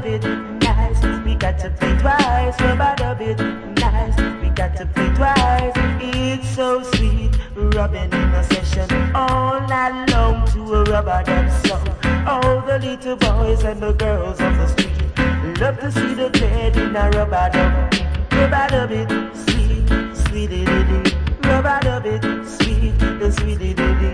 dub it, nice. We got to play twice. Rubber dub it, nice. We got to play twice. It's so sweet, rubbing in a session all night long to a rubber dub song. All the little boys and the girls of the street love to see the kid in a rubber dub. Rubber dub it, sweet, sweetie diddy. Rubber dub it, sweet, the sweetie diddy.